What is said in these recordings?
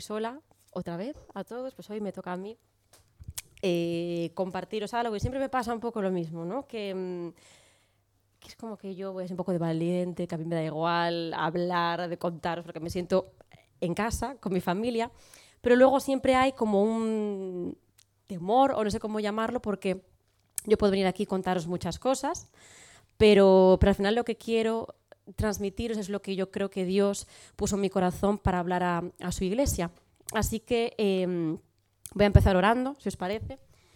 sola otra vez a todos, pues hoy me toca a mí compartiros algo y siempre me pasa un poco lo mismo, ¿no? Que es como que yo voy a ser un poco de valiente, que a mí me da igual hablar, de contaros, porque me siento en casa con mi familia, pero luego siempre hay como un temor, o no sé cómo llamarlo, porque yo puedo venir aquí y contaros muchas cosas, pero al final lo que quiero transmitiros es lo que yo creo que Dios puso en mi corazón para hablar a su iglesia. Así que voy a empezar orando, si os parece.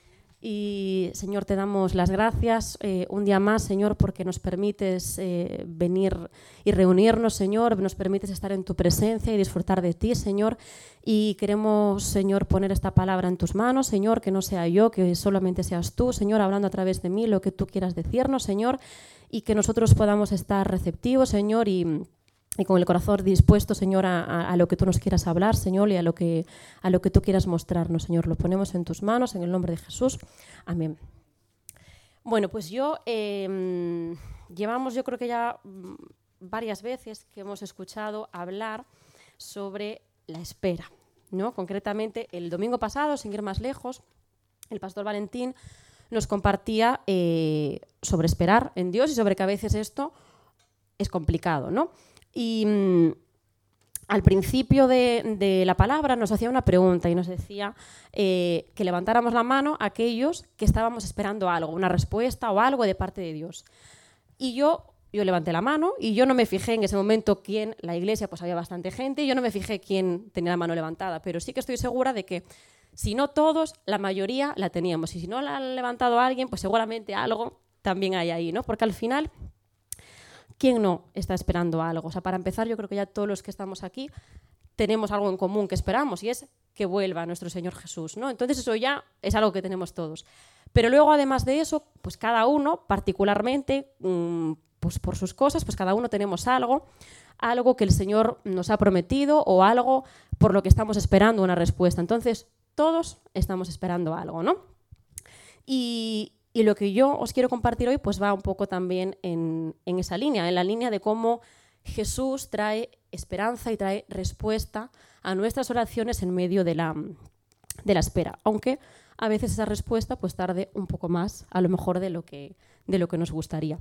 Y, Señor, te damos las gracias un día más, Señor, porque nos permites venir y reunirnos, Señor, nos permites estar en tu presencia y disfrutar de ti, Señor. Y queremos, Señor, poner esta palabra en tus manos, Señor, que no sea yo, que solamente seas tú, Señor, hablando a través de mí lo que tú quieras decirnos, Señor, y que nosotros podamos estar receptivos, Señor, y con el corazón dispuesto, Señor, a lo que tú nos quieras hablar, Señor, y a lo que tú quieras mostrarnos, Señor. Lo ponemos en tus manos, en el nombre de Jesús. Amén. Bueno, pues llevamos, yo creo que ya varias veces que hemos escuchado hablar sobre la espera, ¿no? Concretamente, el domingo pasado, sin ir más lejos, el pastor Valentín nos compartía sobre esperar en Dios y sobre que a veces esto es complicado, ¿no? Y al principio de la palabra nos hacía una pregunta y nos decía que levantáramos la mano a aquellos que estábamos esperando algo, una respuesta o algo de parte de Dios. Y yo levanté la mano y yo no me fijé en ese momento quién, la iglesia, pues había bastante gente, y yo no me fijé quién tenía la mano levantada, pero sí que estoy segura de que si no todos, la mayoría la teníamos. Y si no la ha levantado alguien, pues seguramente algo también hay ahí, ¿no? Porque al final, ¿quién no está esperando algo? O sea, para empezar, yo creo que ya todos los que estamos aquí tenemos algo en común que esperamos, y es que vuelva nuestro Señor Jesús, ¿no? Entonces eso ya es algo que tenemos todos. Pero luego, además de eso, pues cada uno, particularmente, pues por sus cosas, pues cada uno tenemos algo que el Señor nos ha prometido o algo por lo que estamos esperando una respuesta. Entonces, todos estamos esperando algo, ¿no? Y lo que yo os quiero compartir hoy pues va un poco también en esa línea, en la línea de cómo Jesús trae esperanza y trae respuesta a nuestras oraciones en medio de la espera, aunque a veces esa respuesta pues tarde un poco más, a lo mejor de lo que nos gustaría.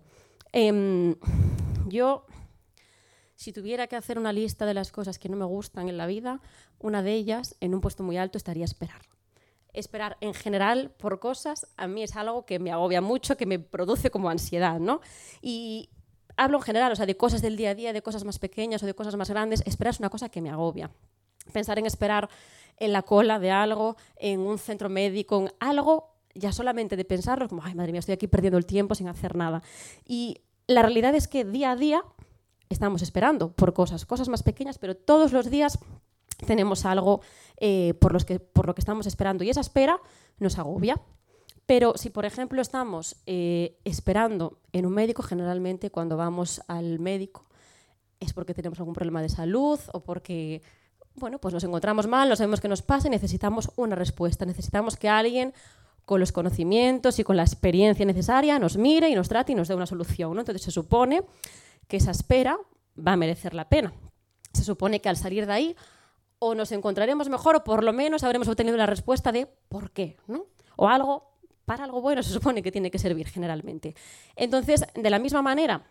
Yo, si tuviera que hacer una lista de las cosas que no me gustan en la vida, una de ellas, en un puesto muy alto, estaría esperar. Esperar en general por cosas a mí es algo que me agobia mucho, que me produce como ansiedad, ¿no? Y hablo en general, o sea, de cosas del día a día, de cosas más pequeñas o de cosas más grandes. Esperar es una cosa que me agobia. Pensar en esperar en la cola de algo, en un centro médico, en algo, ya solamente de pensarlo, como, ay, madre mía, estoy aquí perdiendo el tiempo sin hacer nada. Y la realidad es que día a día estamos esperando por cosas más pequeñas, pero todos los días tenemos algo por lo que estamos esperando, y esa espera nos agobia. Pero si, por ejemplo, estamos esperando en un médico, generalmente cuando vamos al médico es porque tenemos algún problema de salud o porque, bueno, pues nos encontramos mal, no sabemos qué nos pasa y necesitamos una respuesta. Necesitamos que alguien con los conocimientos y con la experiencia necesaria nos mire y nos trate y nos dé una solución, ¿no? Entonces se supone que esa espera va a merecer la pena. Se supone que al salir de ahí o nos encontraremos mejor o por lo menos habremos obtenido la respuesta de por qué, ¿no? O algo, para algo bueno se supone que tiene que servir generalmente. Entonces, de la misma manera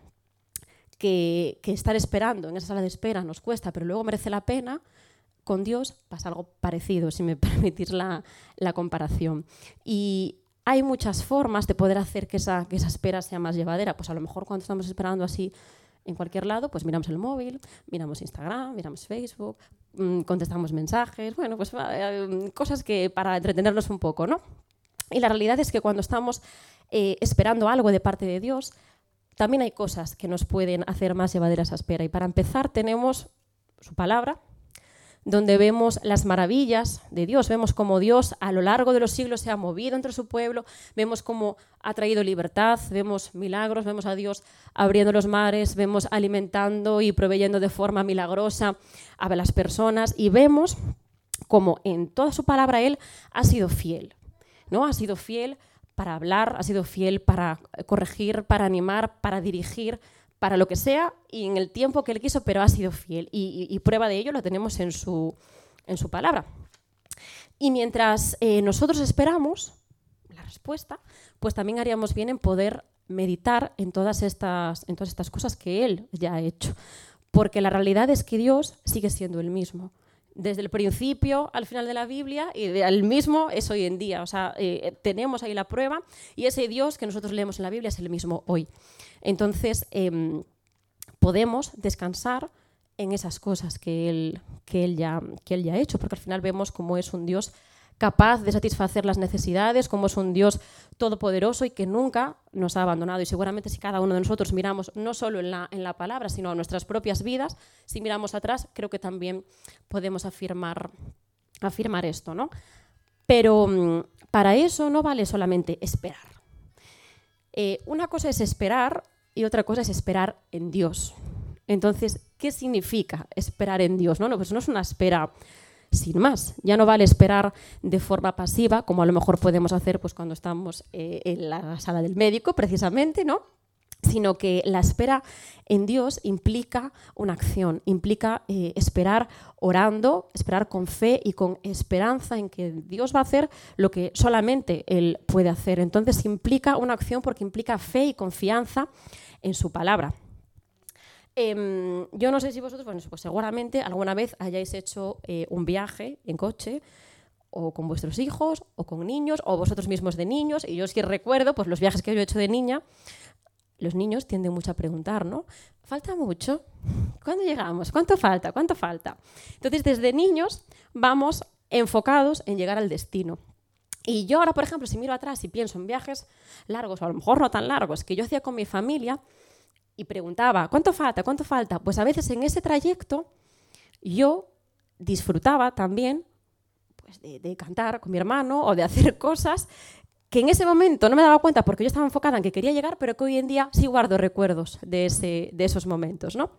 que estar esperando en esa sala de espera nos cuesta, pero luego merece la pena, con Dios pasa algo parecido, si me permitís la comparación. Y hay muchas formas de poder hacer que esa espera sea más llevadera. Pues a lo mejor cuando estamos esperando así en cualquier lado, pues miramos el móvil, miramos Instagram, miramos Facebook, contestamos mensajes, bueno, pues cosas que para entretenernos un poco, ¿no? Y la realidad es que cuando estamos esperando algo de parte de Dios, también hay cosas que nos pueden hacer más llevadera esa espera. Y para empezar tenemos su palabra, donde vemos las maravillas de Dios, vemos cómo Dios a lo largo de los siglos se ha movido entre su pueblo, vemos cómo ha traído libertad, vemos milagros, vemos a Dios abriendo los mares, vemos alimentando y proveyendo de forma milagrosa a las personas, y vemos cómo en toda su palabra Él ha sido fiel, ¿no? Ha sido fiel para hablar, ha sido fiel para corregir, para animar, para dirigir, para lo que sea y en el tiempo que Él quiso, pero ha sido fiel. Y prueba de ello lo tenemos en su en su palabra. Y mientras nosotros esperamos la respuesta, pues también haríamos bien en poder meditar en todas estas cosas que Él ya ha hecho. Porque la realidad es que Dios sigue siendo el mismo. Desde el principio al final de la Biblia, y el mismo es hoy en día. O sea, tenemos ahí la prueba, y ese Dios que nosotros leemos en la Biblia es el mismo hoy. Entonces, podemos descansar en esas cosas que él ya ha hecho, porque al final vemos cómo es un Dios capaz de satisfacer las necesidades, cómo es un Dios todopoderoso y que nunca nos ha abandonado. Y seguramente si cada uno de nosotros miramos no solo en la palabra, sino a nuestras propias vidas, si miramos atrás, creo que también podemos afirmar esto, ¿no? Pero para eso no vale solamente esperar. Una cosa es esperar y otra cosa es esperar en Dios. Entonces, ¿qué significa esperar en Dios? No, pues no es una espera sin más. Ya no vale esperar de forma pasiva, como a lo mejor podemos hacer pues, cuando estamos en la sala del médico, precisamente, ¿no? Sino que la espera en Dios implica una acción, implica esperar orando, esperar con fe y con esperanza en que Dios va a hacer lo que solamente Él puede hacer. Entonces implica una acción porque implica fe y confianza en su palabra. Yo no sé si vosotros, bueno, pues seguramente alguna vez hayáis hecho un viaje en coche o con vuestros hijos o con niños o vosotros mismos de niños, y yo sí recuerdo pues, los viajes que yo he hecho de niña. Los niños tienden mucho a preguntar, ¿no? ¿Falta mucho? ¿Cuándo llegamos? ¿Cuánto falta? ¿Cuánto falta? Entonces, desde niños vamos enfocados en llegar al destino. Y yo ahora, por ejemplo, si miro atrás y pienso en viajes largos, o a lo mejor no tan largos, que yo hacía con mi familia, y preguntaba, ¿cuánto falta? ¿Cuánto falta? Pues a veces en ese trayecto yo disfrutaba también pues, de cantar con mi hermano o de hacer cosas que en ese momento no me daba cuenta porque yo estaba enfocada en que quería llegar, pero que hoy en día sí guardo recuerdos de esos momentos, ¿no?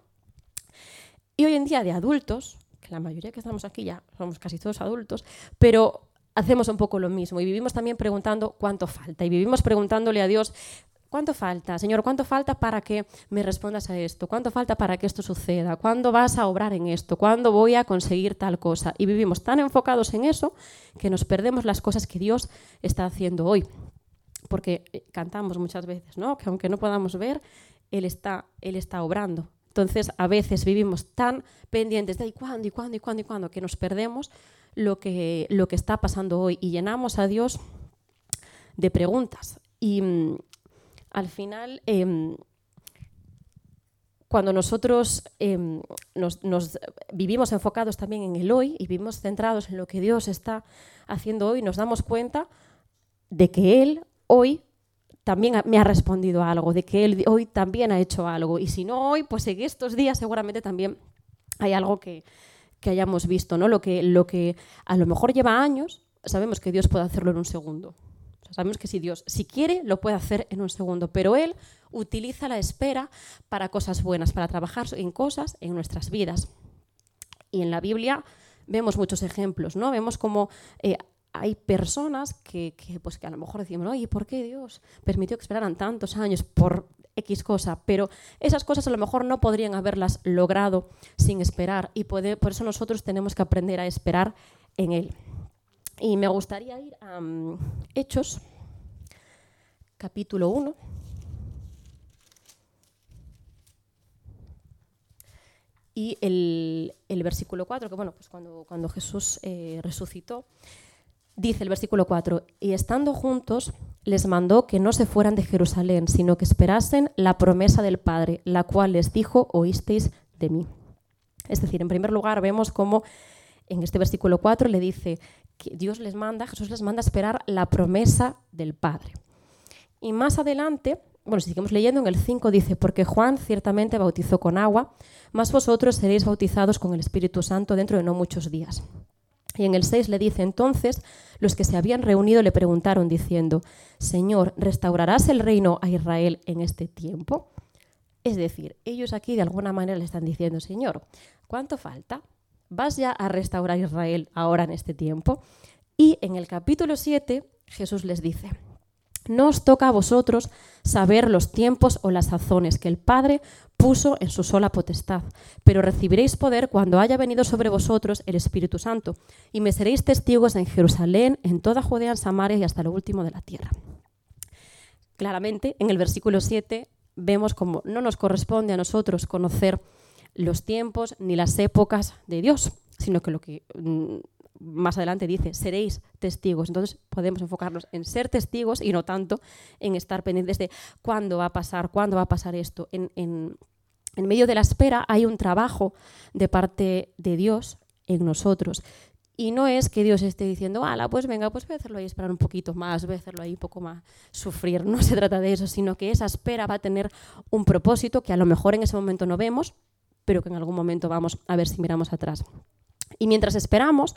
Y hoy en día de adultos, que la mayoría que estamos aquí ya somos casi todos adultos, pero hacemos un poco lo mismo y vivimos también preguntando cuánto falta y vivimos preguntándole a Dios, ¿cuánto falta, Señor? ¿Cuánto falta para que me respondas a esto? ¿Cuánto falta para que esto suceda? ¿Cuándo vas a obrar en esto? ¿Cuándo voy a conseguir tal cosa? Y vivimos tan enfocados en eso que nos perdemos las cosas que Dios está haciendo hoy. Porque cantamos muchas veces, ¿no? Que aunque no podamos ver, Él está obrando. Entonces, a veces vivimos tan pendientes de cuándo, que nos perdemos lo que está pasando hoy y llenamos a Dios de preguntas. Y al final, cuando nosotros nos vivimos enfocados también en el hoy y vivimos centrados en lo que Dios está haciendo hoy, nos damos cuenta de que Él hoy también me ha respondido a algo, de que Él hoy también ha hecho algo. Y si no hoy, pues en estos días seguramente también hay algo que hayamos visto, ¿no? Lo que a lo mejor lleva años, sabemos que Dios puede hacerlo en un segundo. Sabemos que si Dios, si quiere, lo puede hacer en un segundo, pero Él utiliza la espera para cosas buenas, para trabajar en cosas en nuestras vidas. Y en la Biblia vemos muchos ejemplos, ¿no? Vemos cómo hay personas que a lo mejor decimos, oye, ¿por qué Dios permitió que esperaran tantos años por X cosa? Pero esas cosas a lo mejor no podrían haberlas logrado sin esperar y por eso nosotros tenemos que aprender a esperar en Él. Y me gustaría ir a Hechos, capítulo 1. Y el versículo 4, que bueno, pues cuando Jesús resucitó, dice el versículo 4, y estando juntos les mandó que no se fueran de Jerusalén, sino que esperasen la promesa del Padre, la cual les dijo, oísteis de mí. Es decir, en primer lugar vemos cómo en este versículo 4 le dice que Jesús les manda a esperar la promesa del Padre. Y más adelante, bueno, si seguimos leyendo, en el 5 dice, porque Juan ciertamente bautizó con agua, mas vosotros seréis bautizados con el Espíritu Santo dentro de no muchos días. Y en el 6 le dice, entonces los que se habían reunido le preguntaron diciendo, Señor, ¿restaurarás el reino a Israel en este tiempo? Es decir, ellos aquí de alguna manera le están diciendo, Señor, ¿cuánto falta? ¿Vas ya a restaurar Israel ahora en este tiempo? Y en el capítulo 7 Jesús les dice, No os toca a vosotros saber los tiempos o las sazones que el Padre puso en su sola potestad, pero recibiréis poder cuando haya venido sobre vosotros el Espíritu Santo, y me seréis testigos en Jerusalén, en toda Judea, en Samaria y hasta lo último de la tierra. Claramente, en el versículo 7 vemos como no nos corresponde a nosotros conocer los tiempos ni las épocas de Dios, sino que lo que más adelante dice, seréis testigos. Entonces podemos enfocarnos en ser testigos y no tanto en estar pendientes de cuándo va a pasar esto. En medio de la espera hay un trabajo de parte de Dios en nosotros. Y no es que Dios esté diciendo, pues venga, pues voy a hacerlo ahí, esperar un poquito más, voy a hacerlo ahí un poco más, sufrir. No se trata de eso, sino que esa espera va a tener un propósito que a lo mejor en ese momento no vemos, pero que en algún momento vamos a ver si miramos atrás. Y mientras esperamos,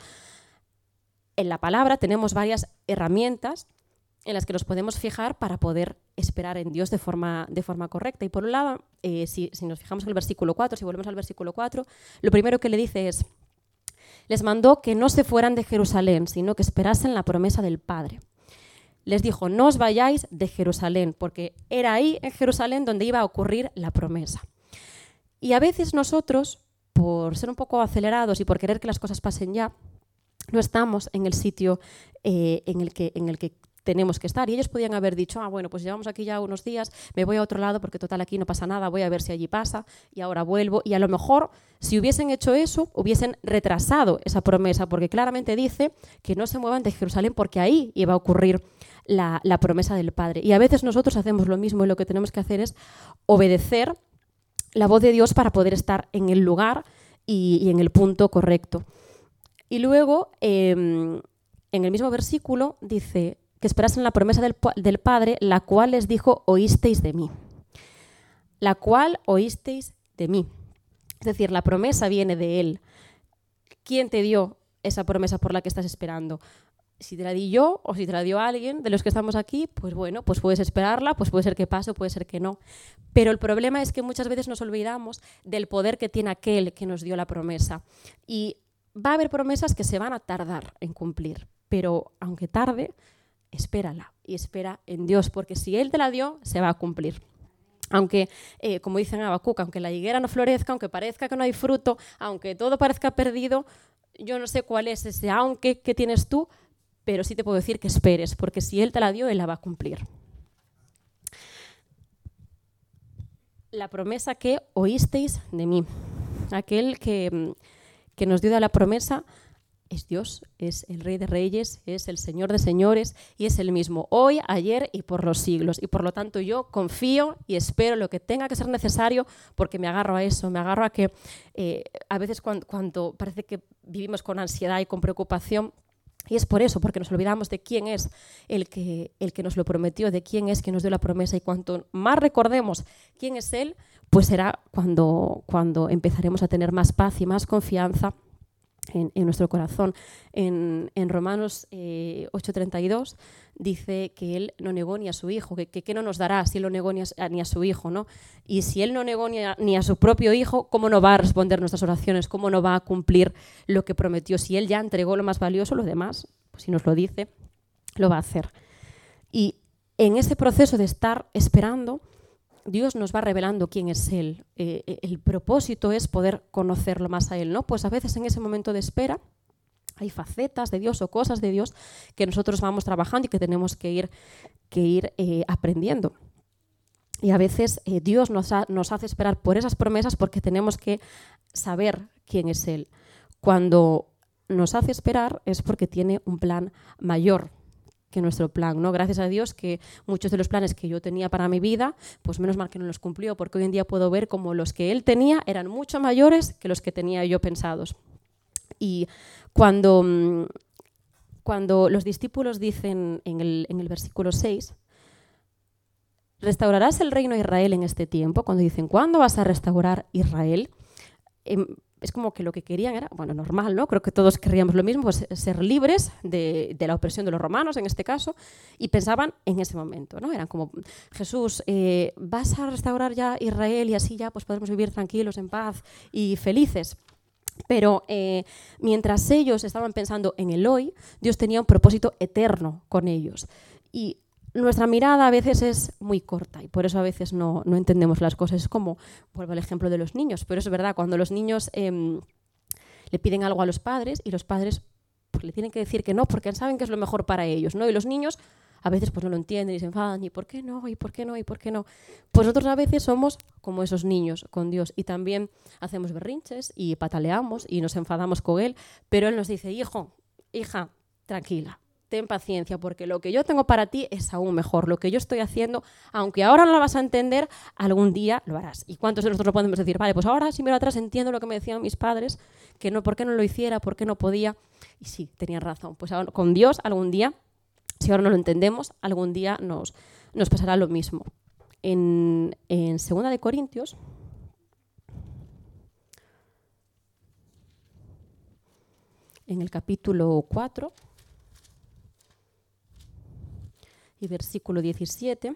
en la palabra tenemos varias herramientas en las que nos podemos fijar para poder esperar en Dios de forma correcta. Y por un lado, si nos fijamos en el versículo 4, si volvemos al versículo 4, lo primero que le dice es, les mandó que no se fueran de Jerusalén, sino que esperasen la promesa del Padre. Les dijo, no os vayáis de Jerusalén, porque era ahí en Jerusalén donde iba a ocurrir la promesa. Y a veces nosotros, por ser un poco acelerados y por querer que las cosas pasen ya, no estamos en el sitio en el que tenemos que estar. Y ellos podían haber dicho, bueno, pues llevamos aquí ya unos días, me voy a otro lado porque total aquí no pasa nada, voy a ver si allí pasa y ahora vuelvo. Y a lo mejor, si hubiesen hecho eso, hubiesen retrasado esa promesa, porque claramente dice que no se muevan de Jerusalén porque ahí iba a ocurrir la promesa del Padre. Y a veces nosotros hacemos lo mismo y lo que tenemos que hacer es obedecer la voz de Dios para poder estar en el lugar y en el punto correcto. Y luego, en el mismo versículo, dice que esperasen la promesa del Padre, la cual les dijo, oísteis de mí. La cual oísteis de mí. Es decir, la promesa viene de Él. ¿Quién te dio esa promesa por la que estás esperando? Si te la di yo o si te la dio alguien de los que estamos aquí, pues bueno, pues puedes esperarla, pues puede ser que pase o puede ser que no. Pero el problema es que muchas veces nos olvidamos del poder que tiene aquel que nos dio la promesa. Y va a haber promesas que se van a tardar en cumplir, pero aunque tarde, espérala y espera en Dios, porque si Él te la dio, se va a cumplir. Aunque, como dicen en Habacuc, aunque la higuera no florezca, aunque parezca que no hay fruto, aunque todo parezca perdido, yo no sé cuál es ese aunque que tienes tú, pero sí te puedo decir que esperes, porque si Él te la dio, Él la va a cumplir. La promesa que oísteis de mí, aquel que nos dio la promesa es Dios, es el Rey de Reyes, es el Señor de Señores y es el mismo hoy, ayer y por los siglos. Y por lo tanto yo confío y espero lo que tenga que ser necesario porque me agarro a eso, me agarro a que a veces cuando parece que vivimos con ansiedad y con preocupación, y es por eso, porque nos olvidamos de quién es el que nos lo prometió, de quién es quien nos dio la promesa, y cuanto más recordemos quién es Él, pues será cuando empezaremos a tener más paz y más confianza en nuestro corazón. En Romanos 8:32 dice que Él no negó ni a su Hijo, que no nos dará si Él no negó ni a su Hijo, ¿no? Y si Él no negó ni a su propio Hijo, ¿cómo no va a responder nuestras oraciones? ¿Cómo no va a cumplir lo que prometió? Si Él ya entregó lo más valioso, lo demás, pues si nos lo dice, lo va a hacer. Y en ese proceso de estar esperando, Dios nos va revelando quién es Él. El propósito es poder conocerlo más a Él, ¿no? Pues a veces en ese momento de espera hay facetas de Dios o cosas de Dios que nosotros vamos trabajando y que tenemos que ir aprendiendo. Y a veces Dios nos hace esperar por esas promesas porque tenemos que saber quién es Él. Cuando nos hace esperar es porque tiene un plan mayor que nuestro plan, ¿no? Gracias a Dios que muchos de los planes que yo tenía para mi vida, pues menos mal que no los cumplió, porque hoy en día puedo ver como los que Él tenía eran mucho mayores que los que tenía yo pensados. Y cuando los discípulos dicen en el versículo 6, ¿restaurarás el reino de Israel en este tiempo? Cuando dicen, ¿cuándo vas a restaurar Israel? Es como que lo que querían era, bueno, normal, ¿no? Creo que todos querríamos lo mismo, pues ser libres de la opresión de los romanos, en este caso, y pensaban en ese momento, ¿no? Eran como, Jesús, ¿vas a restaurar ya Israel y así ya pues podemos vivir tranquilos, en paz y felices? Pero mientras ellos estaban pensando en el hoy, Dios tenía un propósito eterno con ellos. Y nuestra mirada a veces es muy corta y por eso a veces no entendemos las cosas. Es como, vuelvo al ejemplo de los niños, pero es verdad, cuando los niños le piden algo a los padres y los padres pues, le tienen que decir que no porque saben que es lo mejor para ellos, ¿no? Y los niños a veces pues no lo entienden y se enfadan, ¿y por qué no? ¿Y por qué no? ¿Y por qué no? Pues nosotros a veces somos como esos niños con Dios y también hacemos berrinches y pataleamos y nos enfadamos con Él, pero Él nos dice, hijo, hija, tranquila, ten paciencia, porque lo que yo tengo para ti es aún mejor. Lo que yo estoy haciendo, aunque ahora no lo vas a entender, algún día lo harás. ¿Y cuántos de nosotros lo podemos decir? Vale, pues ahora si miro atrás entiendo lo que me decían mis padres, que no, ¿por qué no lo hiciera? ¿Por qué no podía? Y sí, tenían razón. Pues ahora, con Dios algún día, si ahora no lo entendemos, algún día nos pasará lo mismo. En 2 de Corintios, en el capítulo 4, y versículo 17.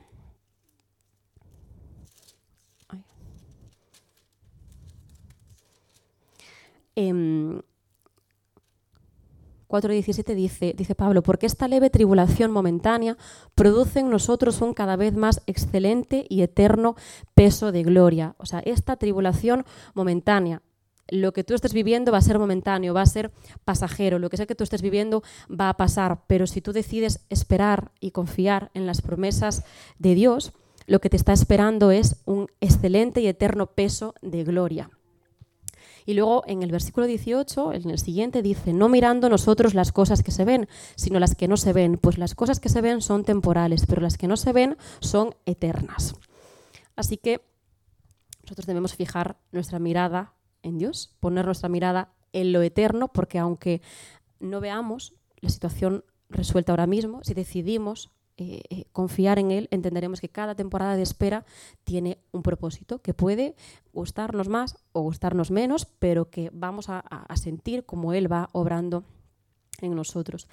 4:17 dice Pablo, porque esta leve tribulación momentánea produce en nosotros un cada vez más excelente y eterno peso de gloria. O sea, esta tribulación momentánea, lo que tú estés viviendo va a ser momentáneo, va a ser pasajero, lo que sea que tú estés viviendo va a pasar, pero si tú decides esperar y confiar en las promesas de Dios, lo que te está esperando es un excelente y eterno peso de gloria. Y luego en el versículo 18, en el siguiente, dice, no mirando nosotros las cosas que se ven, sino las que no se ven, pues las cosas que se ven son temporales, pero las que no se ven son eternas. Así que nosotros debemos fijar nuestra mirada en Dios, poner nuestra mirada en lo eterno, porque aunque no veamos la situación resuelta ahora mismo, si decidimos confiar en Él, entenderemos que cada temporada de espera tiene un propósito que puede gustarnos más o gustarnos menos, pero que vamos a sentir como Él va obrando en nosotros.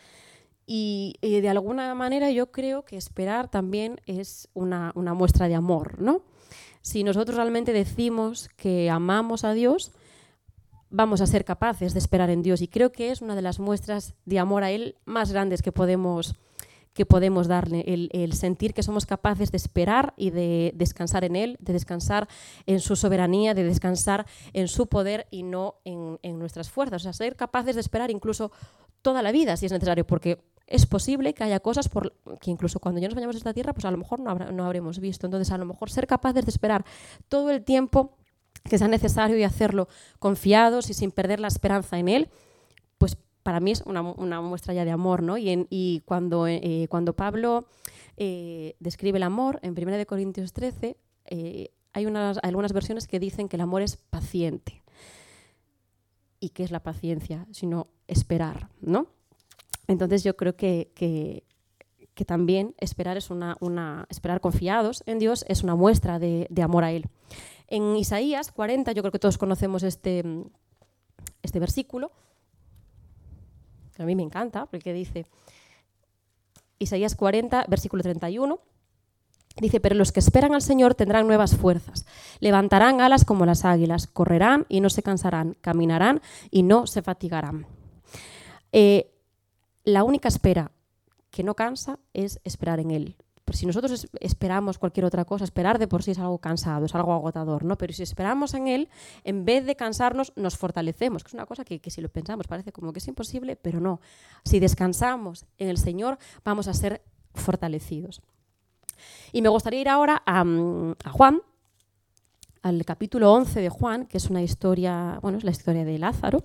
Y de alguna manera yo creo que esperar también es una muestra de amor, ¿no? Si nosotros realmente decimos que amamos a Dios, vamos a ser capaces de esperar en Dios. Y creo que es una de las muestras de amor a Él más grandes que podemos darle, el sentir que somos capaces de esperar y de descansar en Él, de descansar en su soberanía, de descansar en su poder y no en nuestras fuerzas. O sea, ser capaces de esperar incluso toda la vida si es necesario, porque es posible que haya cosas que incluso cuando ya nos vayamos a esta tierra, pues a lo mejor no habremos visto. Entonces, a lo mejor ser capaces de esperar todo el tiempo que sea necesario y hacerlo confiados y sin perder la esperanza en Él, pues para mí es una muestra ya de amor, ¿no? Y cuando Pablo describe el amor, en 1 Corintios 13, hay algunas versiones que dicen que el amor es paciente. ¿Y qué es la paciencia? Sino esperar, ¿no? Entonces yo creo que también esperar esperar confiados en Dios es una muestra de amor a Él. En Isaías 40, yo creo que todos conocemos este versículo, que a mí me encanta, porque dice, Isaías 40, versículo 31, dice, pero los que esperan al Señor tendrán nuevas fuerzas, levantarán alas como las águilas, correrán y no se cansarán, caminarán y no se fatigarán. La única espera que no cansa es esperar en Él. Si nosotros esperamos cualquier otra cosa, esperar de por sí es algo cansado, es algo agotador, ¿no? Pero si esperamos en Él, en vez de cansarnos, nos fortalecemos, que es una cosa que si lo pensamos parece como que es imposible, pero no. Si descansamos en el Señor, vamos a ser fortalecidos. Y me gustaría ir ahora a Juan, al capítulo 11 de Juan, que es una historia, es la historia de Lázaro.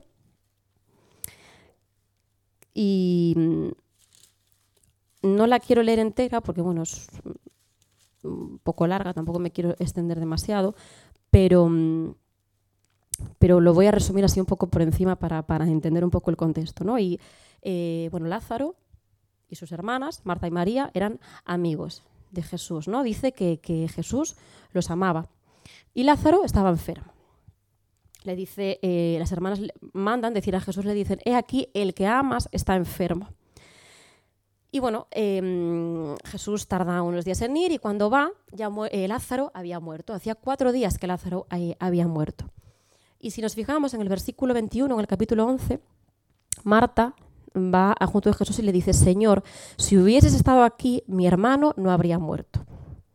Y no la quiero leer entera porque, es un poco larga, tampoco me quiero extender demasiado, pero lo voy a resumir así un poco por encima para entender un poco el contexto, ¿no? Y, Lázaro y sus hermanas, Marta y María, eran amigos de Jesús, ¿no? Dice que Jesús los amaba. Y Lázaro estaba enfermo. Le dice, las hermanas mandan decir a Jesús, le dicen, he aquí, el que amas está enfermo. Y Jesús tarda unos días en ir y cuando va, ya Lázaro había muerto. Hacía 4 días que Lázaro había muerto. Y si nos fijamos en el versículo 21, en el capítulo 11, Marta va junto de Jesús y le dice: Señor, si hubieses estado aquí, mi hermano no habría muerto.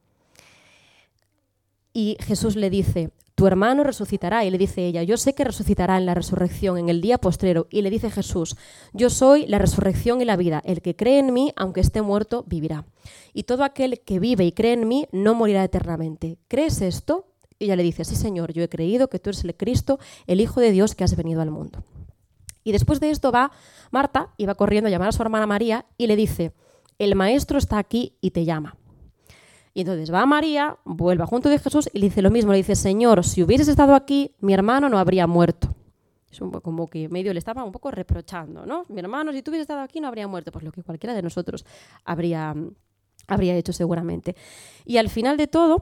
Y Jesús le dice: tu hermano resucitará. Y le dice ella: yo sé que resucitará en la resurrección, en el día postrero. Y le dice Jesús: yo soy la resurrección y la vida. El que cree en mí, aunque esté muerto, vivirá. Y todo aquel que vive y cree en mí no morirá eternamente. ¿Crees esto? Y ella le dice: sí, Señor, yo he creído que tú eres el Cristo, el Hijo de Dios que has venido al mundo. Y después de esto va Marta y va corriendo a llamar a su hermana María y le dice: el maestro está aquí y te llama. Y entonces va María, vuelve junto de Jesús y le dice lo mismo. Le dice: Señor, si hubieses estado aquí, mi hermano no habría muerto. Es un poco como que medio le estaba un poco reprochando, ¿no? Mi hermano, si tú hubieses estado aquí, no habría muerto. Pues lo que cualquiera de nosotros habría hecho seguramente. Y al final de todo,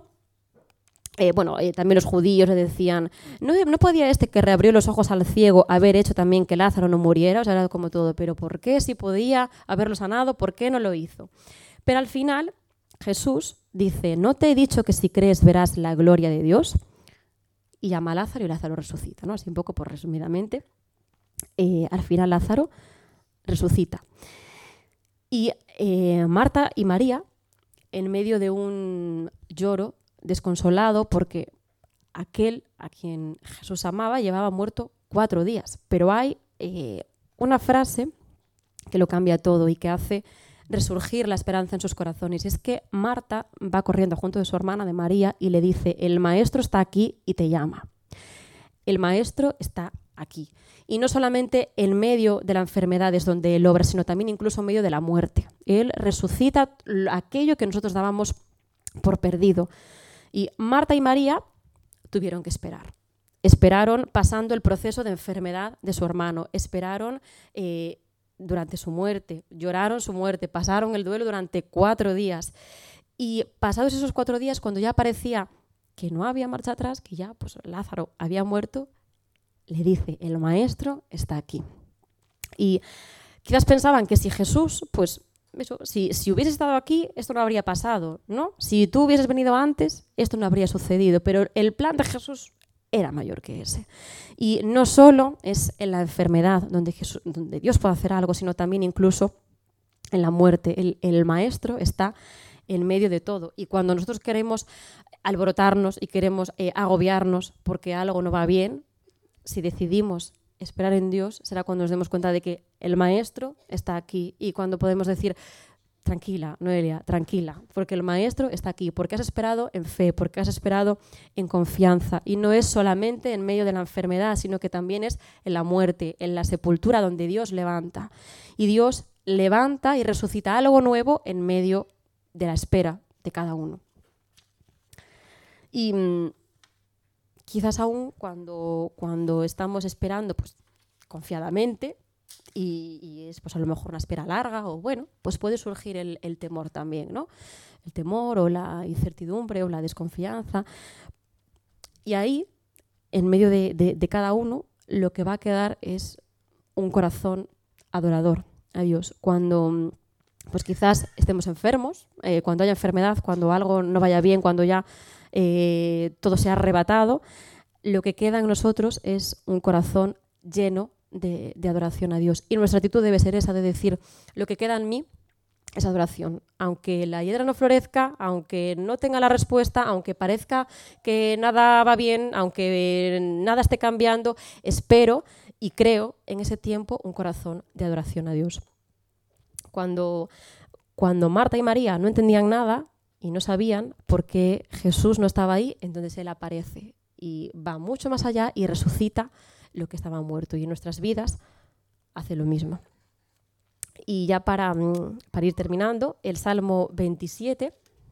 también los judíos le decían: ¿no podía este que reabrió los ojos al ciego haber hecho también que Lázaro no muriera? O sea, era como todo. ¿Pero por qué? Si podía haberlo sanado, ¿por qué no lo hizo? Pero al final Jesús dice: ¿no te he dicho que si crees verás la gloria de Dios? Y llama a Lázaro y Lázaro resucita, ¿no? Así un poco por resumidamente. Al final Lázaro resucita. Y Marta y María, en medio de un lloro desconsolado, porque aquel a quien Jesús amaba llevaba muerto 4 días. Pero hay una frase que lo cambia todo y que hace resurgir la esperanza en sus corazones. Y es que Marta va corriendo junto de su hermana, de María, y le dice: el maestro está aquí y te llama. El maestro está aquí. Y no solamente en medio de la enfermedad es donde él obra, sino también incluso en medio de la muerte. Él resucita aquello que nosotros dábamos por perdido. Y Marta y María tuvieron que esperar. Esperaron pasando el proceso de enfermedad de su hermano. Esperaron durante su muerte, lloraron su muerte, pasaron el duelo durante 4 días. Y pasados esos 4 días, cuando ya parecía que no había marcha atrás, que ya pues Lázaro había muerto, le dice: el maestro está aquí. Y quizás pensaban que si Jesús, pues eso, si hubiese estado aquí, esto no habría pasado, ¿no? Si tú hubieses venido antes, esto no habría sucedido. Pero el plan de Jesús era mayor que ese. Y no solo es en la enfermedad donde Dios puede hacer algo, sino también incluso en la muerte. El maestro está en medio de todo. Y cuando nosotros queremos alborotarnos y queremos agobiarnos porque algo no va bien, si decidimos esperar en Dios, será cuando nos demos cuenta de que el maestro está aquí. Y cuando podemos decir: tranquila, Noelia, tranquila, porque el maestro está aquí, porque has esperado en fe, porque has esperado en confianza. Y no es solamente en medio de la enfermedad, sino que también es en la muerte, en la sepultura, donde Dios levanta. Y Dios levanta y resucita algo nuevo en medio de la espera de cada uno. Y quizás aún cuando estamos esperando pues confiadamente, y es pues a lo mejor una espera larga, o bueno, pues puede surgir el temor también, ¿no? El temor o la incertidumbre o la desconfianza. Y ahí, en medio de cada uno, lo que va a quedar es un corazón adorador a Dios. Cuando pues quizás estemos enfermos, cuando haya enfermedad, cuando algo no vaya bien, cuando ya todo se ha arrebatado, lo que queda en nosotros es un corazón lleno de adoración a Dios. Y nuestra actitud debe ser esa, de decir: lo que queda en mí es adoración. Aunque la hiedra no florezca, aunque no tenga la respuesta, aunque parezca que nada va bien, aunque nada esté cambiando, espero y creo en ese tiempo un corazón de adoración a Dios. Cuando Marta y María no entendían nada y no sabían por qué Jesús no estaba ahí, entonces Él aparece y va mucho más allá y resucita lo que estaba muerto. Y en nuestras vidas hace lo mismo. Y ya para ir terminando, el Salmo 27.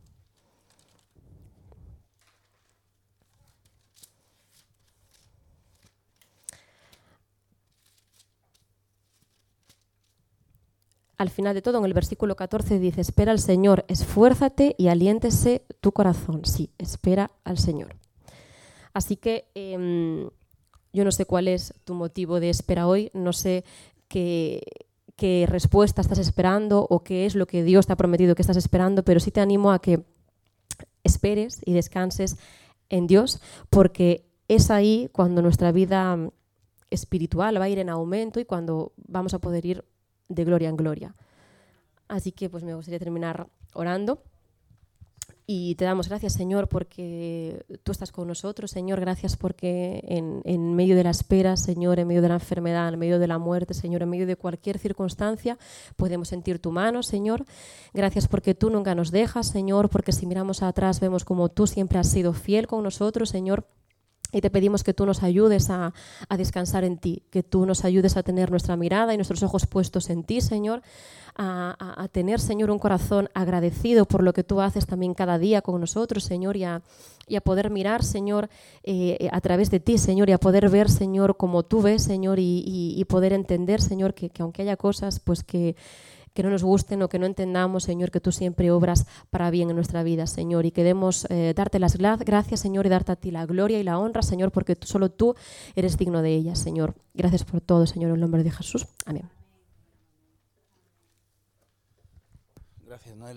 Al final de todo, en el versículo 14 dice: espera al Señor, esfuérzate y aliéntese tu corazón. Sí, espera al Señor. Así que yo no sé cuál es tu motivo de espera hoy, no sé qué respuesta estás esperando o qué es lo que Dios te ha prometido que estás esperando, pero sí te animo a que esperes y descanses en Dios, porque es ahí cuando nuestra vida espiritual va a ir en aumento y cuando vamos a poder ir de gloria en gloria. Así que pues me gustaría terminar orando. Y te damos gracias, Señor, porque tú estás con nosotros, Señor. Gracias porque en medio de la espera, Señor, en medio de la enfermedad, en medio de la muerte, Señor, en medio de cualquier circunstancia, podemos sentir tu mano, Señor. Gracias porque tú nunca nos dejas, Señor, porque si miramos atrás vemos como tú siempre has sido fiel con nosotros, Señor. Y te pedimos que tú nos ayudes a descansar en ti, que tú nos ayudes a tener nuestra mirada y nuestros ojos puestos en ti, Señor, a tener, Señor, un corazón agradecido por lo que tú haces también cada día con nosotros, Señor, y a poder mirar, Señor, a través de ti, Señor, y a poder ver, Señor, como tú ves, Señor, y poder entender, Señor, que aunque haya cosas pues que no nos gusten o que no entendamos, Señor, que tú siempre obras para bien en nuestra vida, Señor, y queremos darte las gracias, Señor, y darte a ti la gloria y la honra, Señor, porque solo tú eres digno de ellas, Señor. Gracias por todo, Señor, en el nombre de Jesús. Amén. Gracias, Noel.